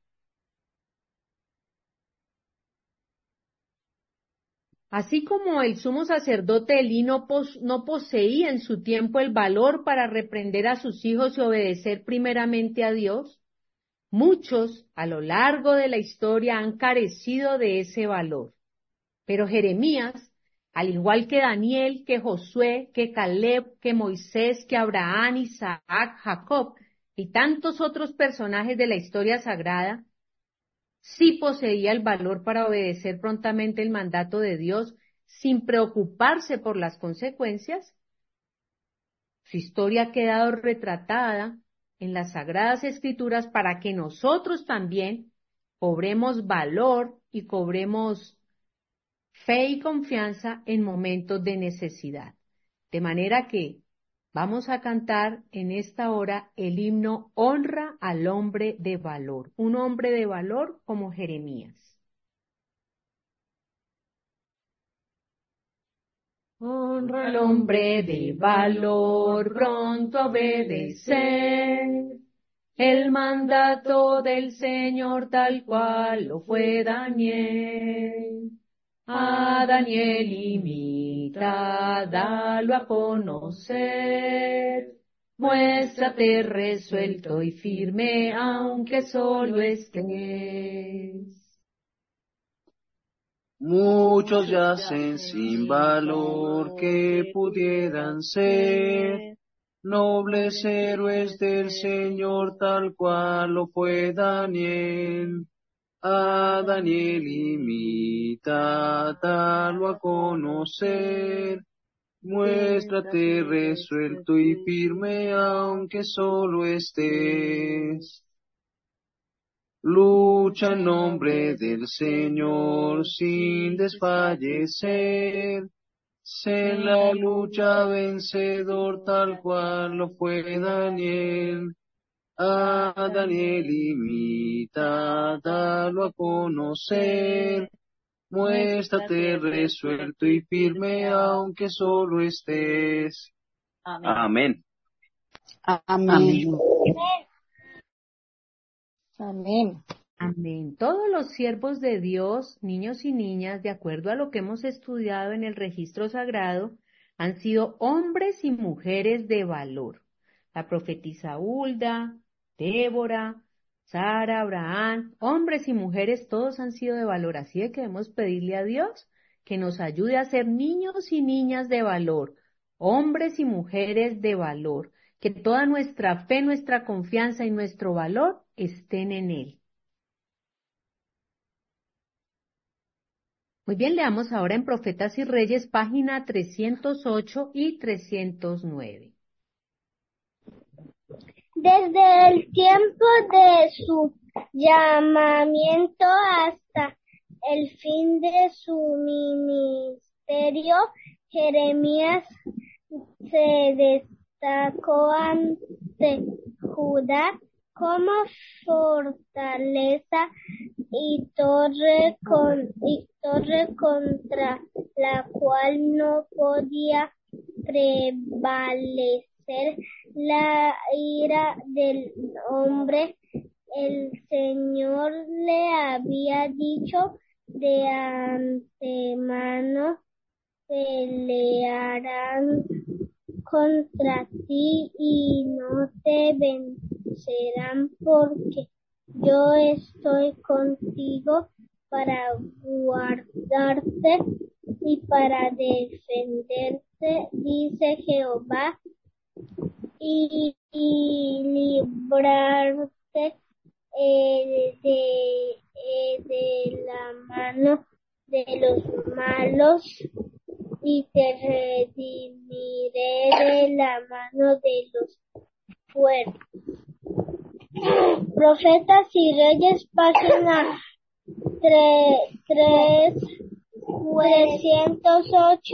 Así como el sumo sacerdote Elí no poseía en su tiempo el valor para reprender a sus hijos y obedecer primeramente a Dios, muchos a lo largo de la historia han carecido de ese valor. Pero Jeremías, al igual que Daniel, que Josué, que Caleb, que Moisés, que Abraham, Isaac, Jacob y tantos otros personajes de la historia sagrada, sí poseía el valor para obedecer prontamente el mandato de Dios sin preocuparse por las consecuencias. Su historia ha quedado retratada en las Sagradas Escrituras para que nosotros también cobremos valor y cobremos fe y confianza en momentos de necesidad. De manera que vamos a cantar en esta hora el himno Honra al hombre de valor, un hombre de valor como Jeremías. Honra al hombre de valor, pronto a obedecer el mandato del Señor tal cual lo fue Daniel. A Daniel imita, dalo a conocer, muéstrate resuelto y firme aunque solo estés. Muchos yacen sin valor que pudieran ser nobles héroes del Señor tal cual lo fue Daniel. A Daniel imita, dalo a conocer, muéstrate resuelto y firme aunque solo estés. Lucha en nombre del Señor sin desfallecer, sé en la lucha vencedor tal cual lo fue Daniel. A Daniel imita, dalo a conocer, muéstrate resuelto y firme aunque solo estés. Amén. Amén. Amén. Amén. Todos los siervos de Dios, niños y niñas, de acuerdo a lo que hemos estudiado en el registro sagrado, han sido hombres y mujeres de valor. La profetisa Hulda, Débora, Sara, Abraham, hombres y mujeres, todos han sido de valor. Así que debemos pedirle a Dios que nos ayude a ser niños y niñas de valor, hombres y mujeres de valor, que toda nuestra fe, nuestra confianza y nuestro valor estén en Él. Muy bien, leamos ahora en Profetas y Reyes, página 308 y 309. Desde el tiempo de su llamamiento hasta el fin de su ministerio, Jeremías se destacó ante Judá como fortaleza y torre contra la cual no podía prevalecer la ira del hombre. El Señor le había dicho de antemano: pelearán contra ti y no te vencerán, porque yo estoy contigo para guardarte y para defenderte, dice Jehová, y librarte de la mano de los malos, y te redimiré de la mano de los fuertes. Profetas y Reyes, página 308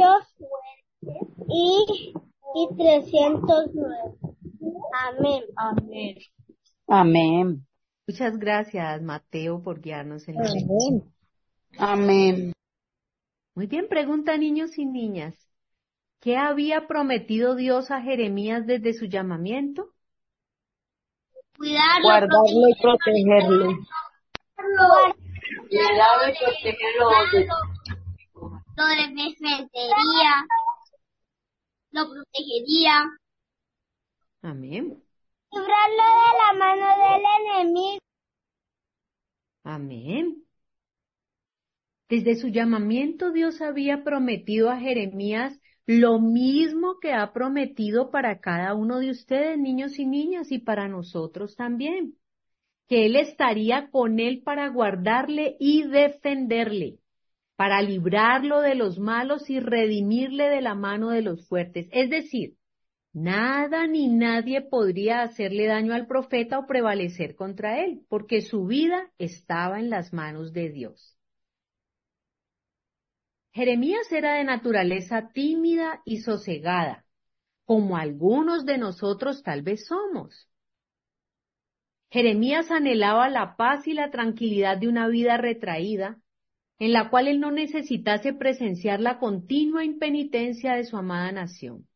y 309. Amén. Amén. Amén. Muchas gracias, Mateo, por guiarnos en la lectura. Amén. Amén. Muy bien, pregunta niños y niñas. ¿Qué había prometido Dios a Jeremías desde su llamamiento? Guardarlo y protegerlo. Cuidado y protegerlo. Lo defendería, lo protegería. Amén. Librarlo de la mano del enemigo. Amén. Desde su llamamiento Dios había prometido a Jeremías lo mismo que ha prometido para cada uno de ustedes, niños y niñas, y para nosotros también, que Él estaría con él para guardarle y defenderle, para librarlo de los malos y redimirle de la mano de los fuertes. Es decir, nada ni nadie podría hacerle daño al profeta o prevalecer contra él, porque su vida estaba en las manos de Dios. Jeremías era de naturaleza tímida y sosegada, como algunos de nosotros tal vez somos. Jeremías anhelaba la paz y la tranquilidad de una vida retraída, en la cual él no necesitase presenciar la continua impenitencia de su amada nación.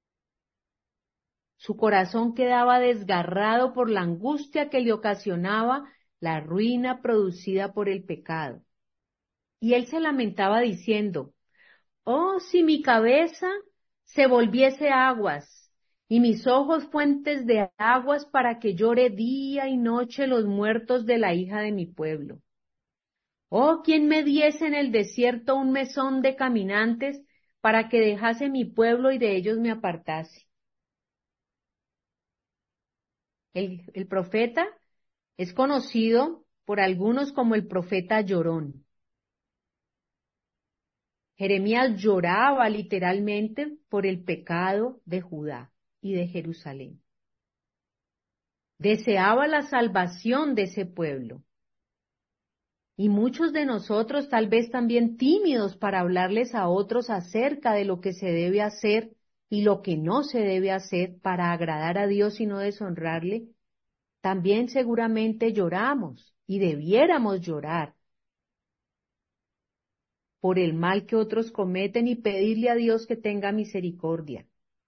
Su corazón quedaba desgarrado por la angustia que le ocasionaba la ruina producida por el pecado. Y él se lamentaba diciendo: «Oh, si mi cabeza se volviese aguas, y mis ojos fuentes de aguas, para que llore día y noche los muertos de la hija de mi pueblo. Oh, quien me diese en el desierto un mesón de caminantes, para que dejase mi pueblo y de ellos me apartase». El profeta es conocido por algunos como el profeta llorón. Jeremías lloraba literalmente por el pecado de Judá y de Jerusalén. Deseaba la salvación de ese pueblo. Y muchos de nosotros, tal vez también tímidos para hablarles a otros acerca de lo que se debe hacer y lo que no se debe hacer para agradar a Dios y no deshonrarle, también seguramente lloramos y debiéramos llorar por el mal que otros cometen y pedirle a Dios que tenga misericordia.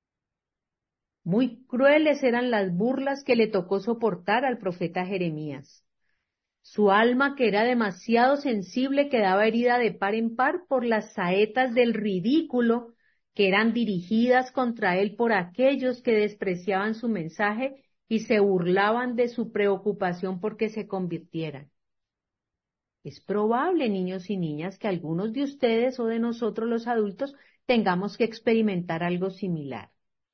Muy crueles eran las burlas que le tocó soportar al profeta Jeremías. Su alma, que era demasiado sensible, quedaba herida de par en par por las saetas del ridículo que eran dirigidas contra él por aquellos que despreciaban su mensaje y se burlaban de su preocupación porque se convirtieran. Es probable, niños y niñas, que algunos de ustedes o de nosotros los adultos tengamos que experimentar algo similar.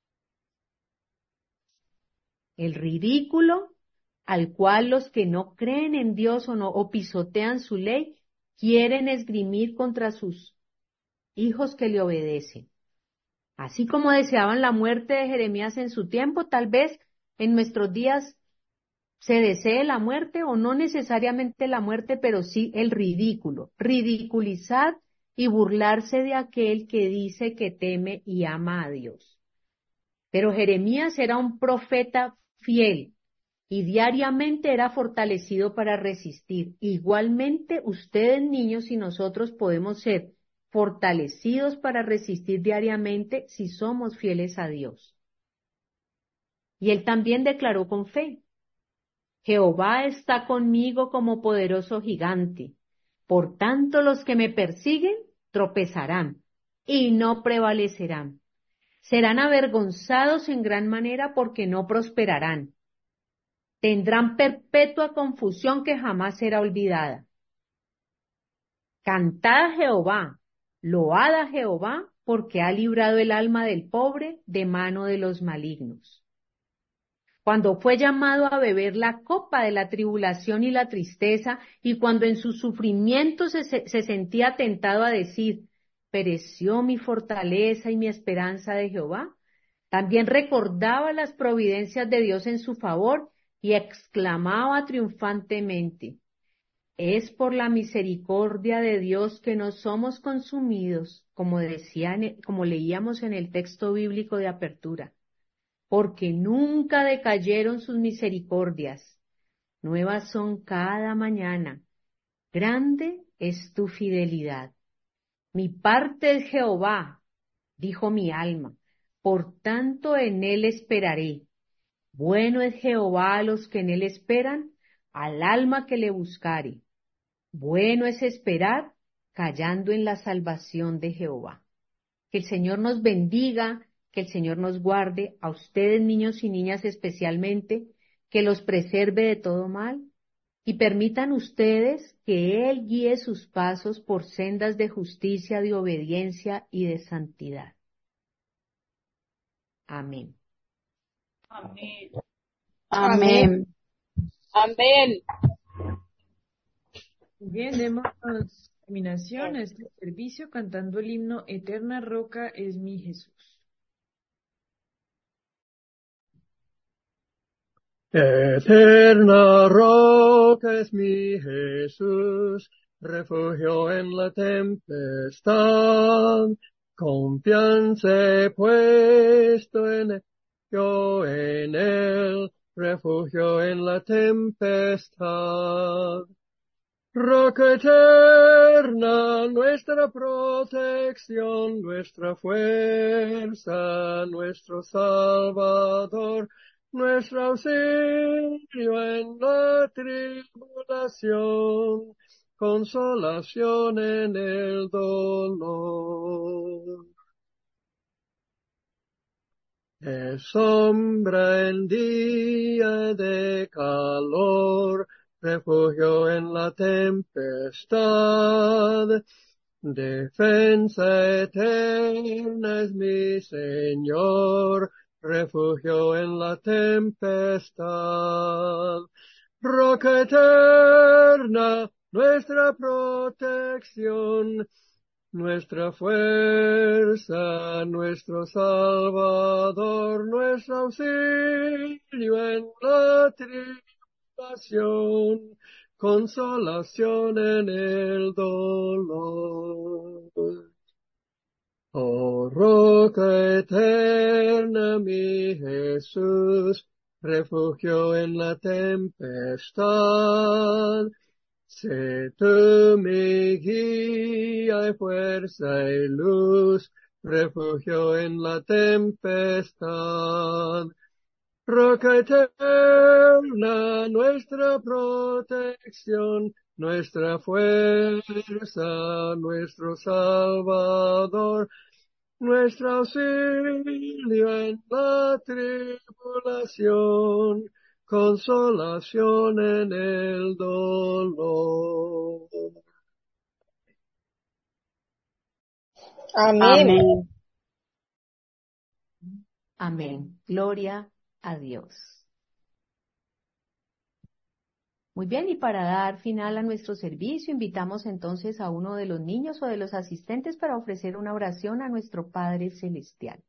El ridículo al cual los que no creen en Dios o pisotean su ley quieren esgrimir contra sus hijos que le obedecen. Así como deseaban la muerte de Jeremías en su tiempo, tal vez en nuestros días se desee la muerte o no necesariamente la muerte, pero sí el ridículo, ridiculizar y burlarse de aquel que dice que teme y ama a Dios. Pero Jeremías era un profeta fiel y diariamente era fortalecido para resistir. Igualmente, ustedes niños y nosotros podemos ser fortalecidos para resistir diariamente si somos fieles a Dios. Y él también declaró con fe: Jehová está conmigo como poderoso gigante. Por tanto, los que me persiguen tropezarán y no prevalecerán. Serán avergonzados en gran manera porque no prosperarán. Tendrán perpetua confusión que jamás será olvidada. Cantad a Jehová, load a Jehová, porque ha librado el alma del pobre de mano de los malignos. Cuando fue llamado a beber la copa de la tribulación y la tristeza, y cuando en su sufrimiento se sentía tentado a decir: pereció mi fortaleza y mi esperanza de Jehová, también recordaba las providencias de Dios en su favor y exclamaba triunfantemente: es por la misericordia de Dios que no somos consumidos, como leíamos en el texto bíblico de apertura, porque nunca decayeron sus misericordias. Nuevas son cada mañana. Grande es tu fidelidad. Mi parte es Jehová, dijo mi alma, por tanto en él esperaré. Bueno es Jehová a los que en él esperan, al alma que le buscare. Bueno es esperar, callando en la salvación de Jehová. Que el Señor nos bendiga, que el Señor nos guarde, a ustedes niños y niñas especialmente, que los preserve de todo mal, y permitan ustedes que Él guíe sus pasos por sendas de justicia, de obediencia y de santidad. Amén. Amén. Amén. Amén. Bien, demos terminación a este servicio cantando el himno Eterna Roca es mi Jesús. Eterna roca es mi Jesús, refugio en la tempestad. Confianza he puesto en él, yo en él, refugio en la tempestad. Roca eterna, nuestra protección, nuestra fuerza, nuestro Salvador, nuestro auxilio en la tribulación, consolación en el dolor. Es sombra en día de calor, refugio en la tempestad. Defensa eterna es mi Señor, refugio en la tempestad. Roca eterna, nuestra protección, nuestra fuerza, nuestro Salvador, nuestro auxilio en la tribulación, consolación en el dolor. Oh roca eterna, mi Jesús, refugio en la tempestad. Sé tú mi guía y fuerza y luz, refugio en la tempestad. Roca eterna, nuestra protección, nuestra fuerza, nuestro Salvador, nuestro auxilio en la tribulación, consolación en el dolor. Amén. Amén. Gloria a Dios. Muy bien, y para dar final a nuestro servicio, invitamos entonces a uno de los niños o de los asistentes para ofrecer una oración a nuestro Padre Celestial.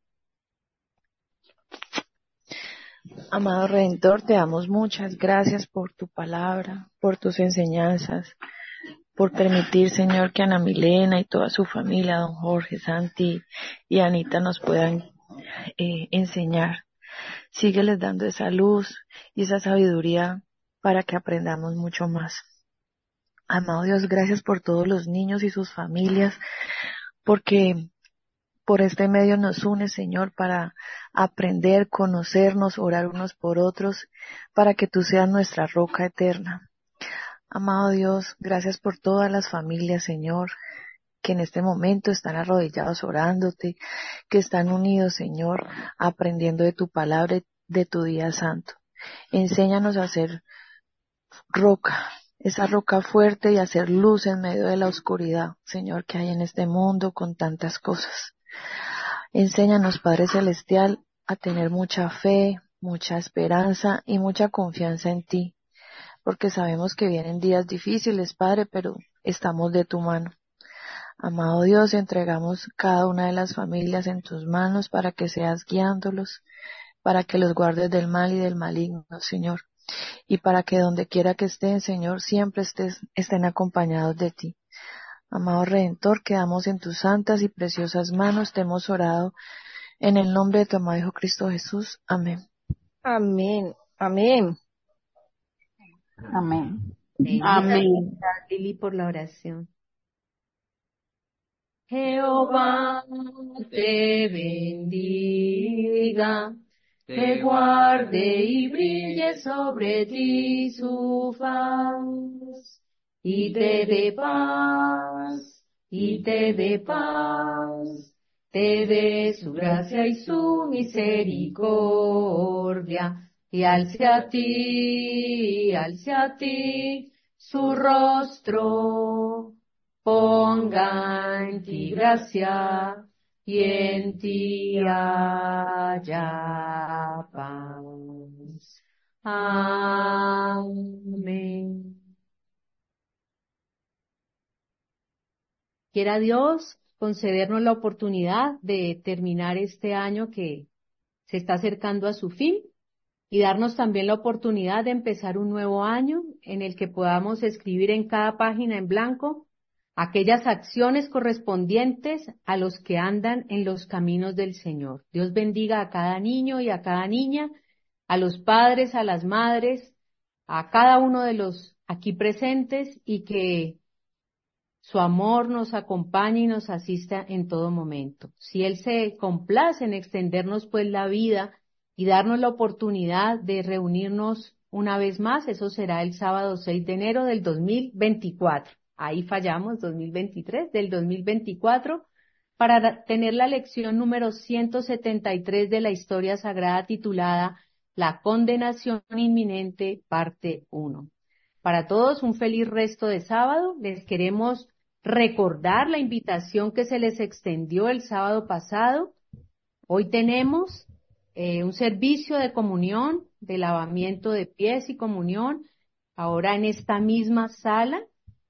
Amado Redentor, te damos muchas gracias por tu palabra, por tus enseñanzas, por permitir, Señor, que Ana Milena y toda su familia, don Jorge, Santi y Anita nos puedan enseñar. Sígueles dando esa luz y esa sabiduría para que aprendamos mucho más. Amado Dios, gracias por todos los niños y sus familias, porque por este medio nos une, Señor, para aprender, conocernos, orar unos por otros, para que tú seas nuestra roca eterna. Amado Dios, gracias por todas las familias, Señor, que en este momento están arrodillados orándote, que están unidos, Señor, aprendiendo de tu palabra y de tu día santo. Enséñanos a ser roca, esa roca fuerte, y a hacer luz en medio de la oscuridad, Señor, que hay en este mundo con tantas cosas. Enséñanos, Padre Celestial, a tener mucha fe, mucha esperanza y mucha confianza en ti, porque sabemos que vienen días difíciles, Padre, pero estamos de tu mano. Amado Dios, entregamos cada una de las familias en tus manos para que seas guiándolos, para que los guardes del mal y del maligno, Señor, y para que donde quiera que estén, Señor, siempre estén acompañados de ti. Amado Redentor, quedamos en tus santas y preciosas manos, te hemos orado en el nombre de tu amado Hijo Cristo Jesús. Amén. Amén. Amén. Amén. Muchas gracias, Lili, por la oración. Jehová te bendiga, te guarde y brille sobre ti su faz, y te dé paz, y te dé paz, te dé su gracia y su misericordia, y alce a ti su rostro, ponga en ti gracia y en ti haya paz. Amén. Quiera Dios concedernos la oportunidad de terminar este año que se está acercando a su fin y darnos también la oportunidad de empezar un nuevo año en el que podamos escribir en cada página en blanco aquellas acciones correspondientes a los que andan en los caminos del Señor. Dios bendiga a cada niño y a cada niña, a los padres, a las madres, a cada uno de los aquí presentes, y que su amor nos acompañe y nos asista en todo momento. Si Él se complace en extendernos pues la vida y darnos la oportunidad de reunirnos una vez más, eso será el sábado 6 de enero del 2024. Ahí fallamos, 2023, del 2024, para tener la lección número 173 de la historia sagrada titulada La condenación inminente, parte 1. Para todos, un feliz resto de sábado. Les queremos recordar la invitación que se les extendió el sábado pasado. Hoy tenemos un servicio de comunión, de lavamiento de pies y comunión, ahora en esta misma sala.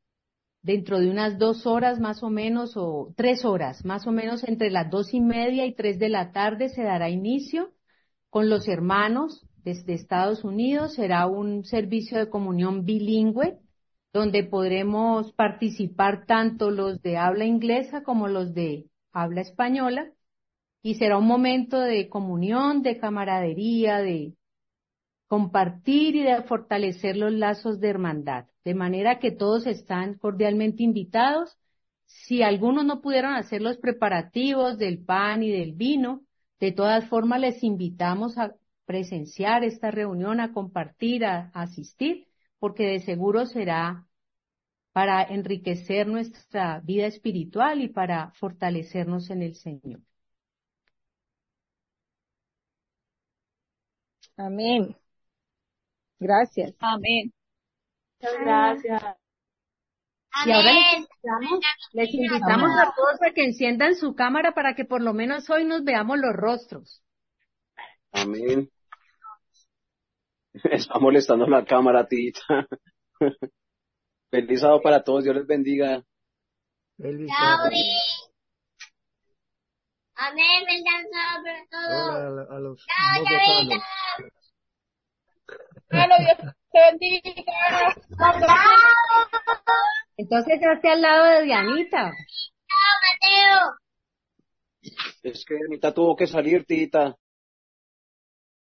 Dentro de unas 2 horas más o menos, o 3 horas, más o menos entre las 2:30 y 3 de la tarde se dará inicio con los hermanos desde Estados Unidos. Será un servicio de comunión bilingüe, donde podremos participar tanto los de habla inglesa como los de habla española, y será un momento de comunión, de camaradería, de compartir y de fortalecer los lazos de hermandad, de manera que todos están cordialmente invitados. Si algunos no pudieron hacer los preparativos del pan y del vino, de todas formas les invitamos a presenciar esta reunión, a compartir, a asistir, porque de seguro será para enriquecer nuestra vida espiritual y para fortalecernos en el Señor. Amén. Gracias. Amén. Muchas gracias. Y ahora les invitamos a todos a que enciendan su cámara para que por lo menos hoy nos veamos los rostros. Amén. Está molestando la cámara, tita. Feliz sábado para todos, Dios les bendiga. Feliz Chao, sábado. amén, bendición sobre todo. Hola a los Chao, bogotanos. Bueno, Dios te bendiga. Chao. Entonces hazte al lado de Dianita. Chao, Mateo. Es que Anita tuvo que salir, tita.